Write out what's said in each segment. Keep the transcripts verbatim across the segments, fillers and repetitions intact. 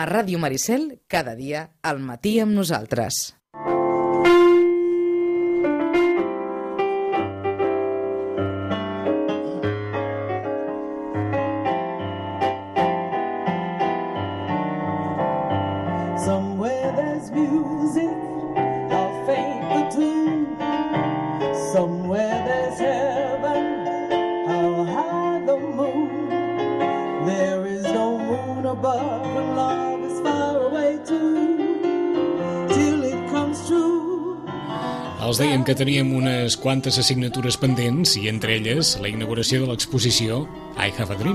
A Ràdio Maricel, cada dia, al matí amb nosaltres. Els dèiem que teníem unes quantes assignatures pendents i entre elles la inauguració de l'exposició I Have a Dream.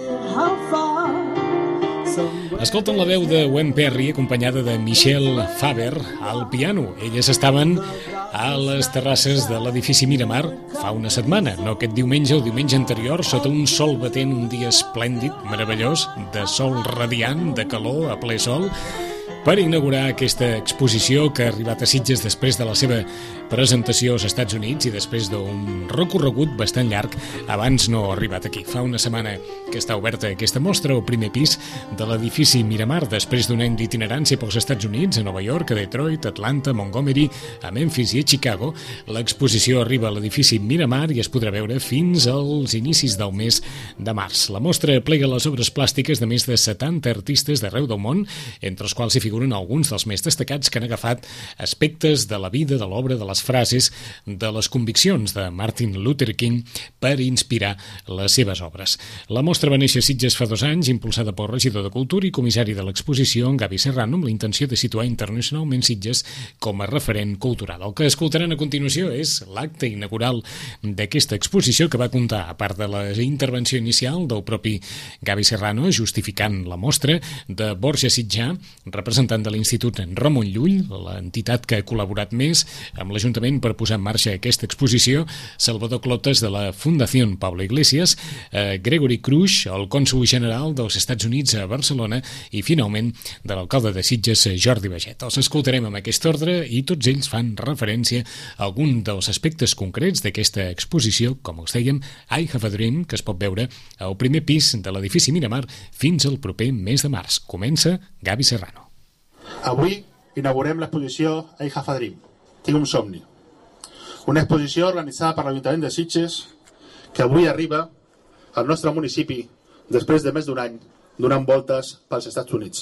Escolten la veu de Gwen Perry acompanyada de Michelle Faber al piano. Elles estaven a les terrasses de l'edifici Miramar fa una setmana, no aquest diumenge o diumenge anterior, sota un sol batent, un dia esplèndid, meravellós, de sol radiant, de calor, a ple sol, per inaugurar aquesta exposició que ha arribat a Sitges després de la seva presentació als Estats Units i després d'un recorregut bastant llarg abans no ha arribat aquí. Fa una setmana que està oberta aquesta mostra al primer pis de l'edifici Miramar després d'un any d'itinerància pels Estats Units, a Nova York, a Detroit, Atlanta, Montgomery, a Memphis i a Chicago. L'exposició arriba a l'edifici Miramar i es podrà veure fins als inicis del mes de març. La mostra plega les obres plàstiques de més de setanta artistes d'arreu del món, entre els quals hi figuren alguns dels més destacats que han agafat aspectes de la vida, de l'obra, de les frases, de les conviccions de Martin Luther King per inspirar les seves obres. La mostra va néixer a Sitges fa dos anys, impulsada pel regidor de Cultura i comissari de l'exposició, en Gavi Serrano, amb la intenció de situar internacionalment Sitges com a referent cultural. El que escoltaran a continuació és l'acte inaugural d'aquesta exposició que va comptar, a part de la intervenció inicial del propi Gavi Serrano, justificant la mostra, de Borja Sitjà, representant de l'Institut Ramon Llull, l'entitat que ha col·laborat més amb l'Ajuntament per posar en marxa aquesta exposició, Salvador Clotes de la Fundació Pablo Iglesias, eh, Gregory Cruix, el cònsol general dels Estats Units a Barcelona i, finalment, de l'alcalde de Sitges, Jordi Baget. Els escoltarem amb aquest ordre i tots ells fan referència a algun dels aspectes concrets d'aquesta exposició, com els dèiem, I Have a Dream, que es pot veure al primer pis de l'edifici Miramar fins al proper mes de març. Comença Gavi Serrano. Avui inaugurem l'exposició I Have a Dream, Tinc un somni. Una exposició organitzada per l'Ajuntament de Sitges que avui arriba al nostre municipi després de més d'un any donant voltes pels Estats Units.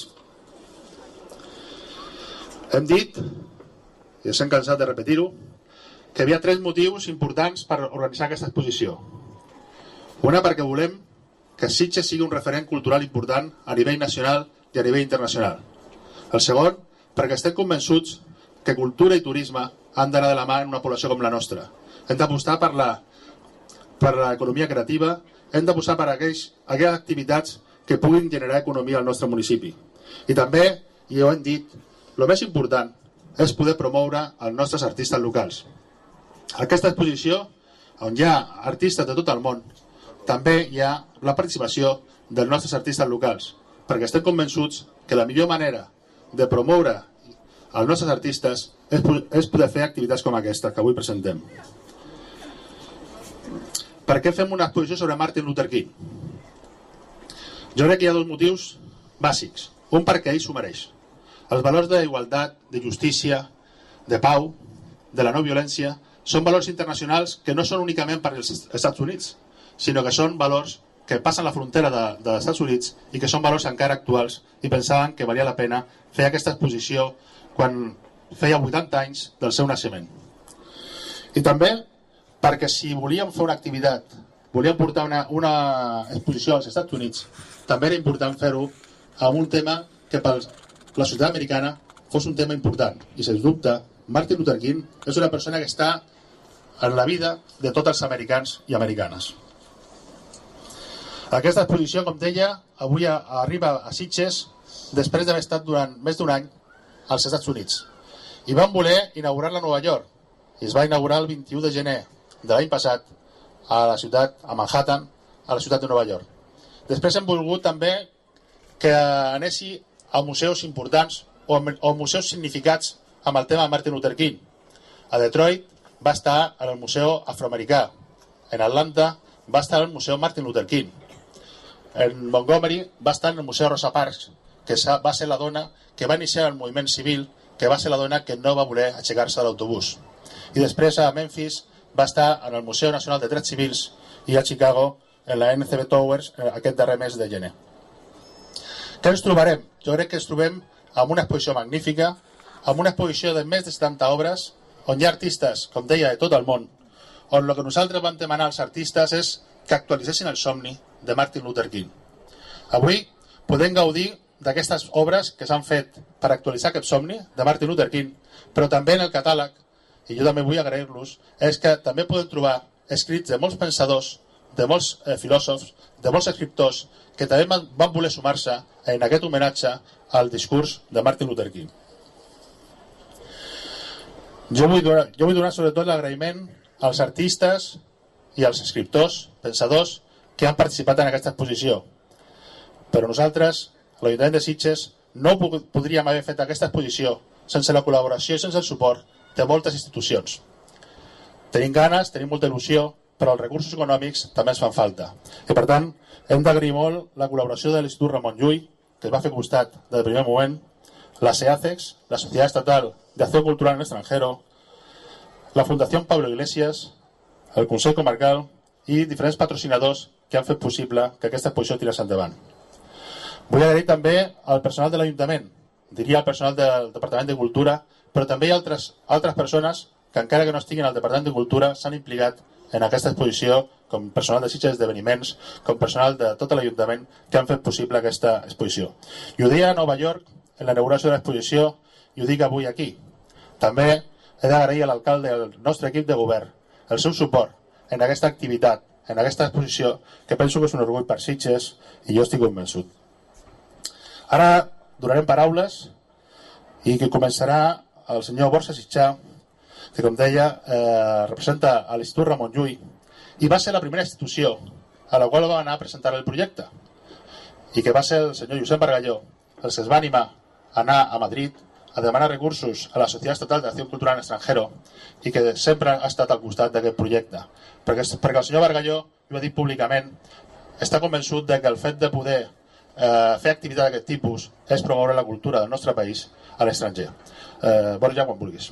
Hem dit, i ens hem cansat de repetir-ho, que hi havia tres motius importants per organitzar aquesta exposició. Una, perquè volem que Sitges sigui un referent cultural important a nivell nacional i a nivell internacional. El segon, perquè estem convençuts que cultura i turisme han d'anar de la mà en una població com la nostra. Hem d'apostar per la per l'economia creativa, hem d'apostar per aquells, aquelles activitats que puguin generar economia al nostre municipi. I també, i ho hem dit, el més important és poder promoure els nostres artistes locals. Aquesta exposició, on hi ha artistes de tot el món, també hi ha la participació dels nostres artistes locals, perquè estem convençuts que la millor manera de promoure els nostres artistes és, és poder fer activitats com aquesta que avui presentem. Per què fem una exposició sobre Martin Luther King? Jo crec que hi ha dos motius bàsics. Un, perquè ell s'ho mereix. Els valors d'igualtat, de justícia, de pau, de la no violència, són valors internacionals que no són únicament per als Estats Units, sinó que són valors que passen la frontera de, dels Estats Units i que són valors encara actuals, i pensaven que valia la pena fer aquesta exposició quan feia vuitanta anys del seu naixement. I també perquè si volíem fer una activitat, volíem portar una, una exposició als Estats Units, també era important fer-ho amb un tema que per la societat americana fos un tema important. I sens dubte, Martin Luther King és una persona que està en la vida de tots els americans i americanes. Aquesta exposició, com deia, avui arriba a Sitges després d'haver estat durant més d'un any als Estats Units. I van voler inaugurar-la a Nova York. I es va inaugurar el vint-i-u de gener de l'any passat a la ciutat, a Manhattan, a la ciutat de Nova York. Després hem volgut també que anessi a museus importants o a museus significats amb el tema de Martin Luther King. A Detroit va estar en el Museu Afroamericà. En Atlanta va estar en el Museu Martin Luther King. En Montgomery va estar en el Museu Rosa Parks, que va ser la dona que va iniciar el moviment civil, que va ser la dona que no va voler aixecar-se de l'autobús. I després a Memphis va estar en el Museu Nacional de Drets Civils i a Chicago en la N C B Towers aquest darrer mes de gener. Què ens trobarem? Jo crec que ens trobem amb una exposició magnífica, amb una exposició de més de setanta obres, on hi ha artistes, com deia, de tot el món, on el que nosaltres vam demanar als artistes és que actualitzessin el somni de Martin Luther King. Avui podem gaudir d'aquestes obres que s'han fet per actualitzar aquest somni de Martin Luther King, però també en el catàleg, i jo també vull agrair-los, és que també podem trobar escrits de molts pensadors, de molts eh, filòsofs, de molts escriptors, que també van voler sumar-se en aquest homenatge al discurs de Martin Luther King. Jo vull donar, jo vull donar sobretot l'agraïment als artistes i als escriptors, pensadors, que han participat en aquesta exposició. Però nosaltres, a l'Ajuntament de Sitges, no podríem haver fet aquesta exposició sense la col·laboració i sense el suport de moltes institucions. Tenim ganes, tenim molta il·lusió, però els recursos econòmics també ens fan falta. I per tant, hem d'agrair molt la col·laboració de l'Institut Ramon Llull, que es va fer costat del primer moment, la SEACEX, la Societat Estatal de Acción Cultural en Extranjero, la Fundació Pablo Iglesias, el Consell Comarcal i diferents patrocinadors que han fet possible que aquesta exposició tirés endavant. Vull agrair també al personal de l'Ajuntament, diria al personal del Departament de Cultura, però també hi ha altres, altres persones que encara que no estiguin al Departament de Cultura s'han implicat en aquesta exposició, com personal de Sitges d'Esdeveniments, com personal de tot l'Ajuntament que han fet possible aquesta exposició. I ho deia a Nova York en la inauguració de l'exposició i ho dic avui aquí. També he d'agrair a l'alcalde del nostre equip de govern el seu suport en aquesta activitat, en aquesta exposició, que penso que és un orgull per Sitges i jo estic convençut. Ara donarem paraules i que començarà el senyor Borja Sitjà, que com deia eh, representa a l'Institut Ramon Llull i va ser la primera institució a la qual va anar a presentar el projecte i que va ser el senyor Josep Bargalló el que es va animar a anar a Madrid a demanar recursos a la Societat Estatal de Acción Cultural en Extranjero i que sempre ha estat al costat d'aquest projecte perquè, perquè el senyor Bargalló, ho ha dit públicament, està convençut de que el fet de poder eh, fer activitat d'aquest tipus és promoure la cultura del nostre país a l'estranger. eh, Borja, quan vulguis.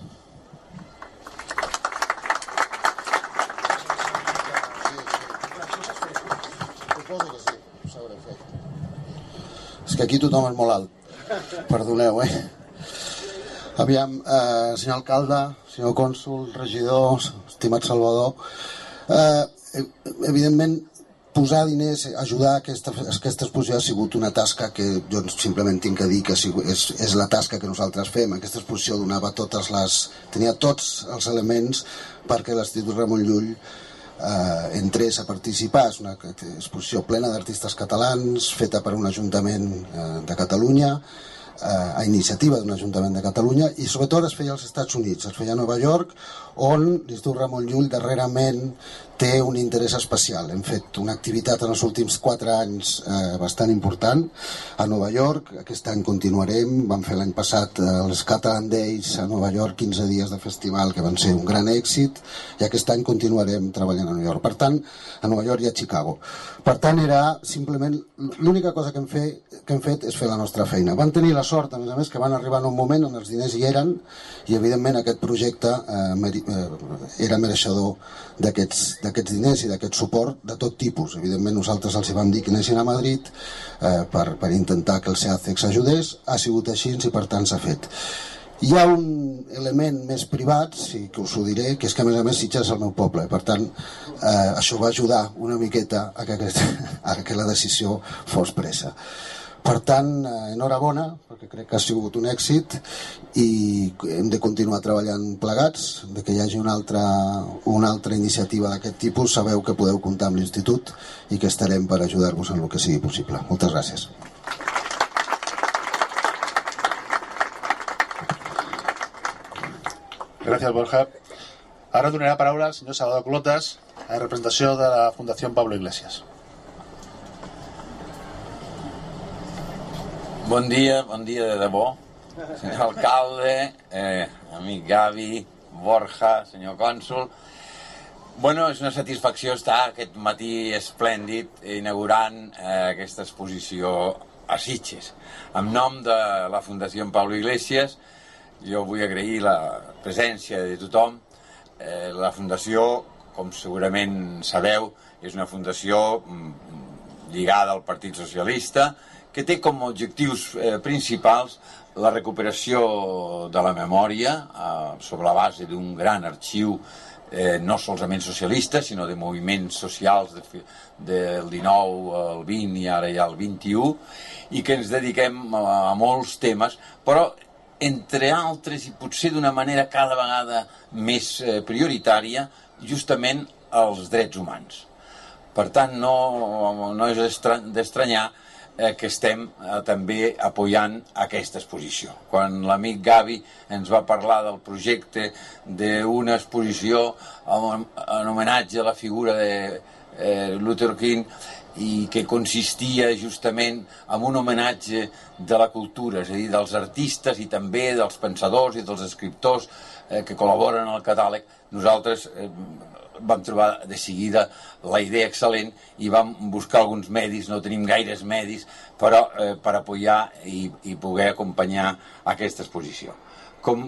És que aquí tothom és molt alt. Perdoneu, eh? Aviam, eh, senyor alcalde, senyor cònsol, regidors, estimat Salvador, eh, evidentment posar diners, ajudar a aquesta, aquesta exposició ha sigut una tasca que jo simplement tinc que dir que és, és la tasca que nosaltres fem. Aquesta exposició donava totes les, tenia tots els elements perquè l'Institut Ramon Llull eh, entrés a participar. És una exposició plena d'artistes catalans, feta per un ajuntament eh, de Catalunya, a iniciativa d'un Ajuntament de Catalunya, i sobretot es feia als Estats Units, es feia a Nova York, on l'Institut Ramon Llull darrerament té un interès especial. Hem fet una activitat en els últims quatre anys eh, bastant important a Nova York. Aquest any continuarem. Vam fer l'any passat eh, els Catalan Days a Nova York, quinze dies de festival que van ser un gran èxit, i aquest any continuarem treballant a Nova York. Per tant, a Nova York i a Chicago. Per tant, era simplement l'única cosa que hem, fet, que hem fet és fer la nostra feina. Vam tenir la sort, a més a més, que van arribar en un moment on els diners hi eren i, evidentment, aquest projecte eh, era mereixedor d'aquests d'aquests diners i d'aquest suport de tot tipus. Evidentment, nosaltres els vam dir que anessin a Madrid eh, per, per intentar que el SEACEX ajudés. Ha sigut així i, per tant, s'ha fet. Hi ha un element més privat, sí que us ho diré, que és que, a més a més, Sitges és el meu poble. Per tant, eh, això va ajudar una miqueta a que, a que la decisió fos presa. Per tant, enhorabona, perquè crec que ha sigut un èxit i hem de continuar treballant plegats, de que hi hagi una altra, una altra iniciativa d'aquest tipus. Sabeu que podeu comptar amb l'Institut i que estarem per ajudar-vos en el que sigui possible. Moltes gràcies. Gràcies, Borja. Ara donaré la paraula al senyor Salvador Clotas, en representació de la Fundació Pablo Iglesias. Bon dia, bon dia de debò, senyor alcalde, eh, amic Gavi, Borja, senyor cònsol. Bueno, és una satisfacció estar aquest matí esplèndid inaugurant eh, aquesta exposició a Sitges. En nom de la Fundació Pablo Iglesias, jo vull agrair la presència de tothom. Eh, la Fundació, com segurament sabeu, és una fundació lligada al Partit Socialista, que té com a objectius eh, principals la recuperació de la memòria eh, sobre la base d'un gran arxiu eh, no solament socialista, sinó de moviments socials de, del dinou al vint i ara ja al vint-i-u, i que ens dediquem a, a molts temes, però entre altres, i potser d'una manera cada vegada més eh, prioritària, justament els drets humans. Per tant, no, no és d'estranyar eh, que estem eh, també apoyant aquesta exposició. Quan l'amic Gavi ens va parlar del projecte d'una exposició en, en homenatge a la figura de eh, Luther King, i que consistia justament en un homenatge de la cultura, és a dir, dels artistes i també dels pensadors i dels escriptors eh, que col·laboren al catàleg, nosaltres eh, vam trobar de seguida la idea excel·lent i vam buscar alguns medis, no tenim gaires medis, però eh, per apoyar i, i poder acompanyar aquesta exposició. Com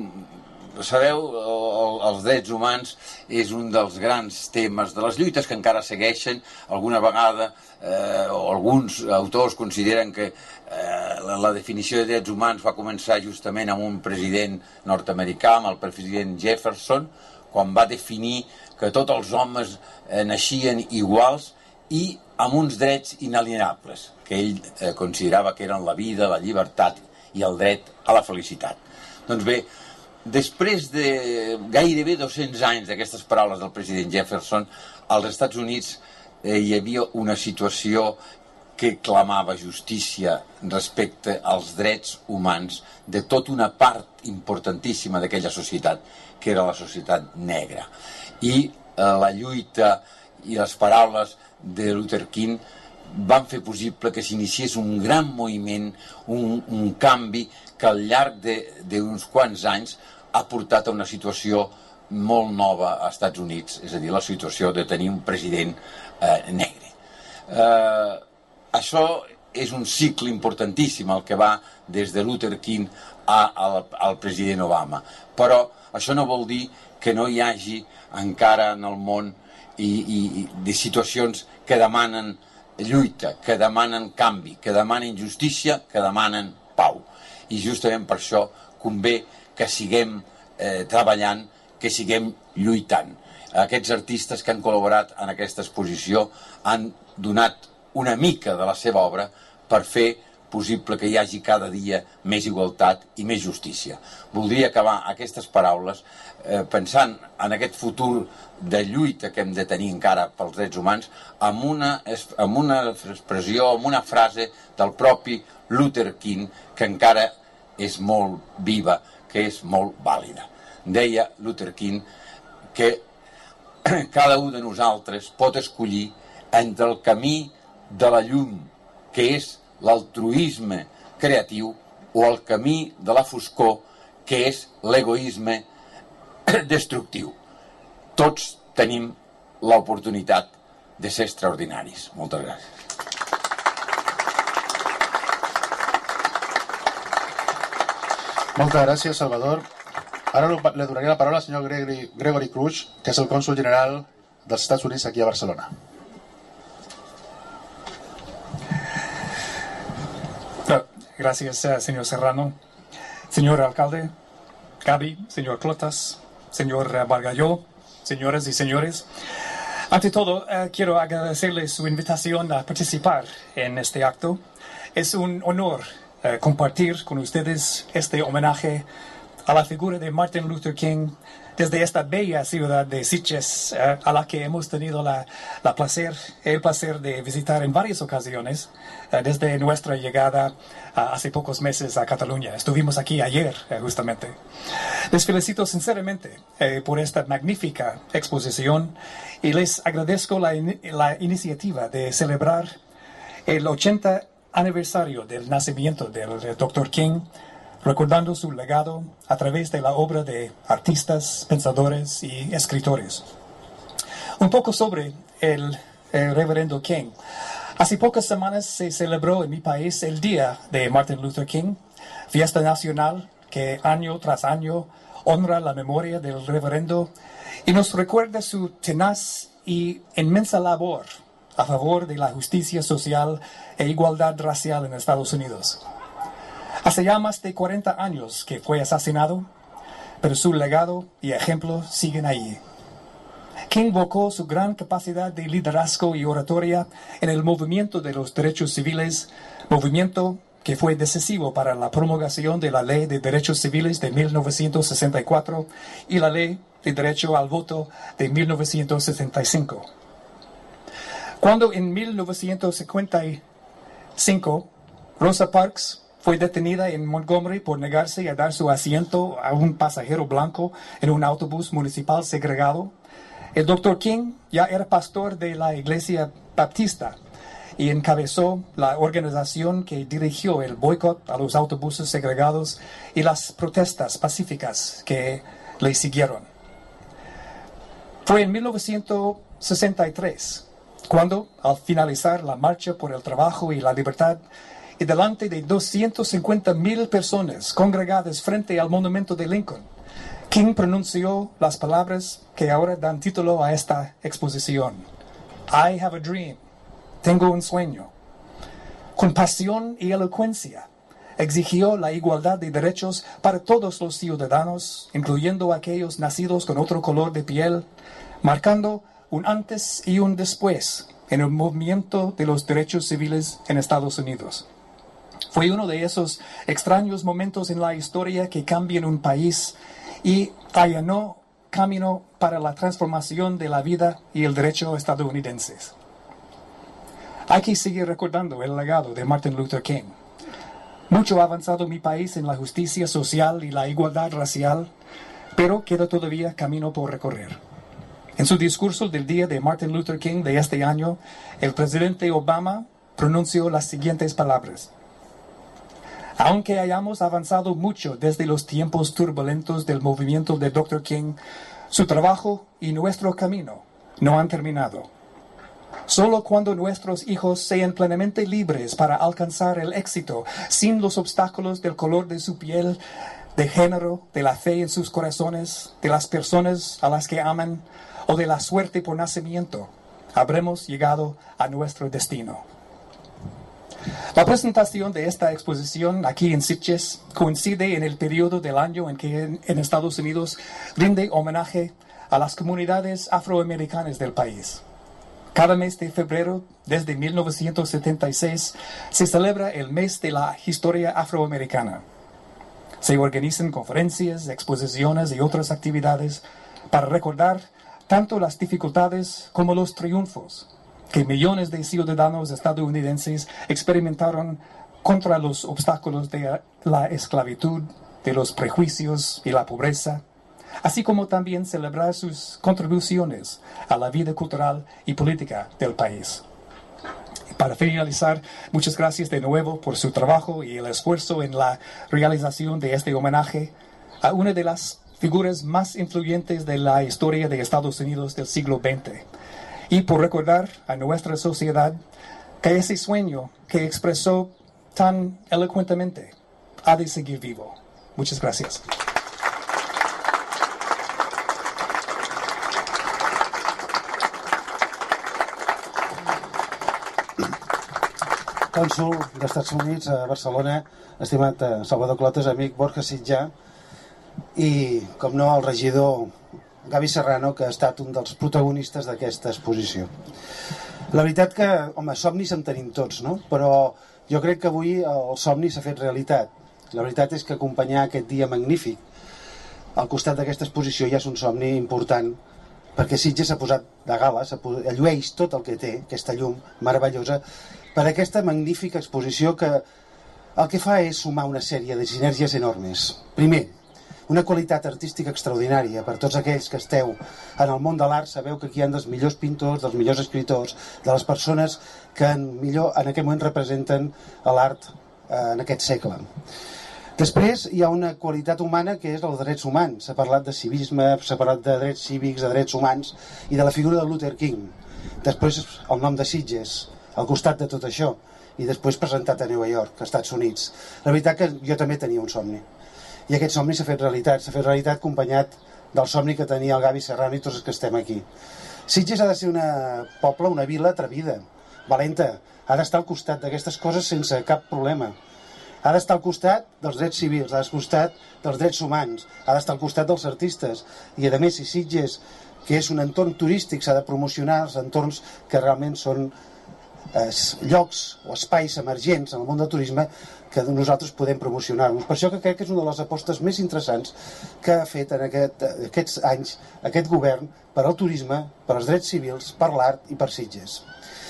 sabeu, el, els drets humans és un dels grans temes de les lluites que encara segueixen. Alguna vegada eh, o alguns autors consideren que eh, la, la definició de drets humans va començar justament amb un president nord-americà, amb el president Jefferson, quan va definir que tots els homes eh, naixien iguals i amb uns drets inalienables, que ell eh, considerava que eren la vida, la llibertat i el dret a la felicitat. Doncs bé, després de gairebé dos-cents anys d'aquestes paraules del president Jefferson, als Estats Units eh, hi havia una situació que clamava justícia respecte als drets humans de tota una part importantíssima d'aquella societat, que era la societat negra. I eh, la lluita i les paraules de Luther King van fer possible que s'iniciés un gran moviment, un, un canvi que al llarg d'uns quants anys ha portat a una situació molt nova als Estats Units, és a dir, la situació de tenir un president eh, negre. Eh, això és un cicle importantíssim, el que va des de Luther King a, al, al president Obama, però això no vol dir que no hi hagi encara en el món i, i, i de situacions que demanen lluita, que demanen canvi, que demanen justícia, que demanen pau. I justament per això convé que siguem eh, treballant, que siguem lluitant. Aquests artistes que han col·laborat en aquesta exposició han donat una mica de la seva obra per fer possible que hi hagi cada dia més igualtat i més justícia. Voldria acabar aquestes paraules eh, pensant en aquest futur de lluita que hem de tenir encara pels drets humans amb una, amb una expressió, amb una frase del propi Luther King que encara és molt viva, que és molt vàlida. Deia Luther King que cada un de nosaltres pot escollir entre el camí de la llum, que és l'altruisme creatiu, o el camí de la foscor, que és l'egoisme destructiu. Tots tenim l'oportunitat de ser extraordinaris. Moltes gràcies. Moltes gràcies, Salvador. Ara le donaré la paraula al senyor Gregory, Gregory Cruz, que és el cònsol general dels Estats Units aquí a Barcelona. Gracias, señor Serrano. Señor alcalde, Gaby, señor Clotas, señor Bargalló, señoras y señores. Ante todo, uh, quiero agradecerles su invitación a participar en este acto. Es un honor uh, compartir con ustedes este homenaje a la figura de Martin Luther King desde esta bella ciudad de Sitges, uh, a la que hemos tenido la, la placer, el placer de visitar en varias ocasiones uh, desde nuestra llegada uh, hace pocos meses a Cataluña. Estuvimos aquí ayer, uh, justamente. Les felicito sinceramente uh, por esta magnífica exposición y les agradezco la, in la iniciativa de celebrar el ochenta aniversario del nacimiento del doctor King, recordando su legado a través de la obra de artistas, pensadores y escritores. Un poco sobre el, el reverendo King. Hace pocas semanas se celebró en mi país el Día de Martin Luther King, fiesta nacional que año tras año honra la memoria del reverendo y nos recuerda su tenaz y inmensa labor a favor de la justicia social e igualdad racial en Estados Unidos. Hace ya más de cuarenta años que fue asesinado, pero su legado y ejemplo siguen allí. King invocó su gran capacidad de liderazgo y oratoria en el movimiento de los derechos civiles, movimiento que fue decisivo para la promulgación de la Ley de Derechos Civiles de mil novecientos sesenta y cuatro y la Ley de Derecho al Voto de mil novecientos setenta y cinco. Cuando en mil novecientos cincuenta y cinco Rosa Parks fue detenida en Montgomery por negarse a dar su asiento a un pasajero blanco en un autobús municipal segregado, el doctor King ya era pastor de la Iglesia Baptista y encabezó la organización que dirigió el boicot a los autobuses segregados y las protestas pacíficas que le siguieron. Fue en mil novecientos sesenta y tres cuando, al finalizar la marcha por el trabajo y la libertad, y delante de doscientas cincuenta mil personas congregadas frente al monumento de Lincoln, King pronunció las palabras que ahora dan título a esta exposición. I have a dream. Tengo un sueño. Con pasión y elocuencia, exigió la igualdad de derechos para todos los ciudadanos, incluyendo aquellos nacidos con otro color de piel, marcando un antes y un después en el movimiento de los derechos civiles en Estados Unidos. Fue uno de esos extraños momentos en la historia que cambian un país y allanó camino para la transformación de la vida y el derecho estadounidenses. Hay que seguir recordando el legado de Martin Luther King. Mucho ha avanzado mi país en la justicia social y la igualdad racial, pero queda todavía camino por recorrer. En su discurso del Día de Martin Luther King de este año, el presidente Obama pronunció las siguientes palabras. Aunque hayamos avanzado mucho desde los tiempos turbulentos del movimiento de doctor King, su trabajo y nuestro camino no han terminado. Solo cuando nuestros hijos sean plenamente libres para alcanzar el éxito, sin los obstáculos del color de su piel, de género, de la fe en sus corazones, de las personas a las que aman o de la suerte por nacimiento, habremos llegado a nuestro destino. La presentación de esta exposición aquí en Sitges coincide en el periodo del año en que en, en Estados Unidos rinde homenaje a las comunidades afroamericanas del país. Cada mes de febrero, desde mil novecientos setenta y seis, se celebra el mes de la historia afroamericana. Se organizan conferencias, exposiciones y otras actividades para recordar tanto las dificultades como los triunfos que millones de ciudadanos estadounidenses experimentaron contra los obstáculos de la esclavitud, de los prejuicios y la pobreza, así como también celebrar sus contribuciones a la vida cultural y política del país. Para finalizar, muchas gracias de nuevo por su trabajo y el esfuerzo en la realización de este homenaje a una de las figuras más influyentes de la historia de Estados Unidos del siglo veinte. Y por recordar a nuestra sociedad que ese sueño que expresó tan elocuentemente ha de seguir vivo. Muchas gracias. Cònsol d'Estats Units a Barcelona, estimat Salvador Clotas, amic Borja Sitjà, i, com no, el regidor Gavi Serrano, que ha estat un dels protagonistes d'aquesta exposició. La veritat que, home, somnis en tenim tots, no? Però jo crec que avui el somni s'ha fet realitat. La veritat és que acompanyar aquest dia magnífic al costat d'aquesta exposició ja és un somni important, perquè Sitges s'ha posat de gala, llueix tot el que té, aquesta llum meravellosa, per aquesta magnífica exposició que el que fa és sumar una sèrie de sinergies enormes. Primer, una qualitat artística extraordinària per tots aquells que esteu en el món de l'art. Sabeu que aquí hi ha dels millors pintors, dels millors escriptors, de les persones que en, millor, en aquest moment representen l'art eh, en aquest segle. Després hi ha una qualitat humana que és els drets humans. S'ha parlat de civisme, s'ha parlat de drets cívics, de drets humans i de la figura de Luther King. Després el nom de Sitges, al costat de tot això, i després presentat a Nova York, als Estats Units. La veritat que jo també tenia un somni, i aquest somni s'ha fet realitat, s'ha fet realitat acompanyat del somni que tenia el Gavi Serrano i tots els que estem aquí. Sitges ha de ser un poble, una vila atrevida, valenta, ha d'estar al costat d'aquestes coses sense cap problema. Ha d'estar al costat dels drets civils, ha d'estar al costat dels drets humans, ha d'estar al costat dels artistes. I a més, si Sitges, que és un entorn turístic, s'ha de promocionar els entorns que realment són eh, llocs o espais emergents en el món del turisme que nosaltres podem promocionar-nos. Per això que crec que és una de les apostes més interessants que ha fet en aquest, aquests anys aquest govern per al turisme, per als drets civils, per l'art i per Sitges.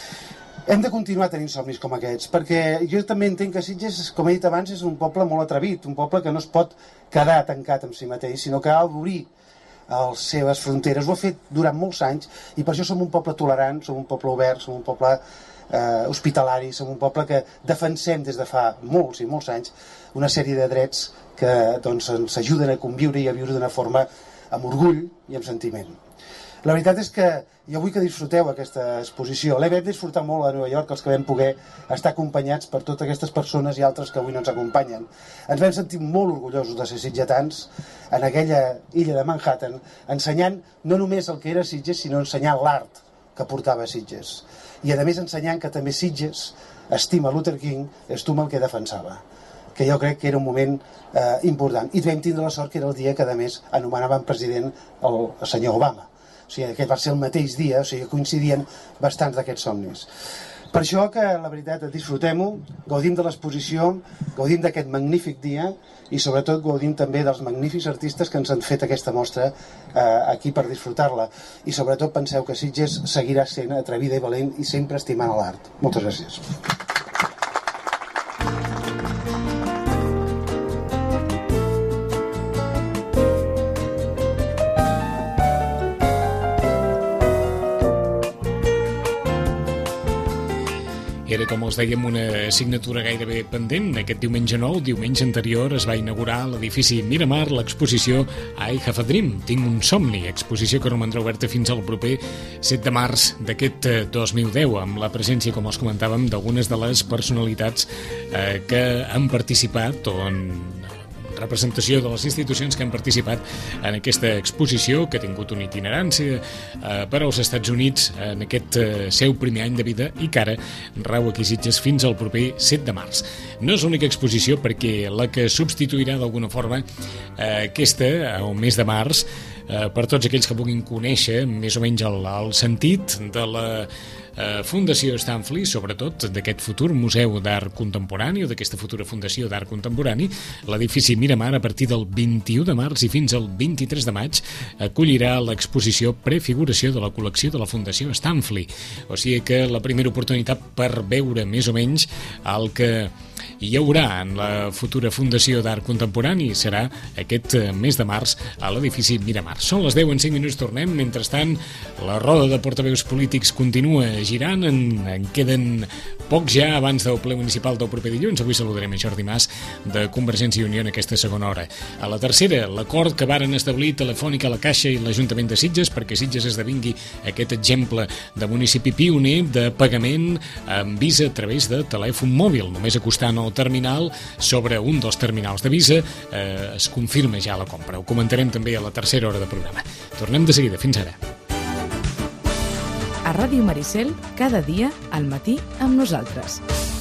Hem de continuar tenint somnis com aquests, perquè jo també entenc que Sitges, com he dit abans, és un poble molt atrevit, un poble que no es pot quedar tancat amb si mateix, sinó que ha d'obrir les seves fronteres. Ho ha fet durant molts anys i per això som un poble tolerant, som un poble obert, som un poble eh, hospitalari, som un poble que defensem des de fa molts i molts anys una sèrie de drets que doncs, ens ajuden a conviure i a viure d'una forma amb orgull i amb sentiment. La veritat és que jo vull que disfruteu aquesta exposició. L'hem disfrutat molt a Nova York, els que vam poder estar acompanyats per totes aquestes persones i altres que avui no ens acompanyen. Ens vam sentir molt orgullosos de ser sitgetans en aquella illa de Manhattan, ensenyant no només el que era Sitges, sinó ensenyant l'art que portava Sitges. I a més ensenyant que també Sitges estima Luther King, estima el que defensava, que jo crec que era un moment eh, important. I vam tindre la sort que era el dia que a més anomenaven president el, el senyor Obama. O sigui, aquest va ser el mateix dia, o sigui, coincidien bastants d'aquests somnis. Per això que, la veritat, disfrutem-ho, gaudim de l'exposició, gaudim d'aquest magnífic dia i sobretot gaudim també dels magnífics artistes que ens han fet aquesta mostra eh, aquí per disfrutar-la. I sobretot penseu que Sitges seguirà sent atrevida i valent i sempre estimant l'art. Moltes gràcies. Era, com els dèiem, una assignatura gairebé pendent. Aquest diumenge nou, diumenge anterior, es va inaugurar a l'edifici Miramar l'exposició I Have a Dream, Tinc un somni, exposició que romandrà oberta fins al proper set de març d'aquest dos mil deu, amb la presència, com els comentàvem, d'algunes de les personalitats eh, que han participat o en representació de les institucions que han participat en aquesta exposició, que ha tingut una itinerància eh, per als Estats Units en aquest eh, seu primer any de vida i que ara rau aquí Sitges fins al proper set de març. No és l'única exposició, perquè la que substituirà d'alguna forma eh, aquesta, al mes de març, eh, per tots aquells que puguin conèixer més o menys el, el sentit de la Uh, Fundació Stanfli, sobretot d'aquest futur Museu d'Art Contemporani o d'aquesta futura Fundació d'Art Contemporani, l'edifici Miramar, a partir del vint-i-u de març i fins al vint-i-tres de maig, acollirà l'exposició Prefiguració de la col·lecció de la Fundació Stanfli. O sigui que la primera oportunitat per veure més o menys el que hi haurà en la futura Fundació d'Art Contemporani serà aquest mes de març a l'edifici Miramar. Són les deu en cinc minuts, tornem. Mentrestant, la roda de portaveus polítics continua girant, en, en queden pocs ja abans del ple municipal del proper dilluns. Avui saludarem a Jordi Mas de Convergència i Unió en aquesta segona hora. A la tercera, l'acord que varen establir Telefònica, la Caixa i l'Ajuntament de Sitges perquè Sitges esdevingui aquest exemple de municipi pioner de pagament amb Visa a través de telèfon mòbil. Només acostant al terminal, sobre un dels terminals de Visa, eh, es confirma ja la compra. Ho comentarem també a la tercera hora de programa. Tornem de seguida. Fins ara. A Ràdio Maricel, cada dia al matí amb nosaltres.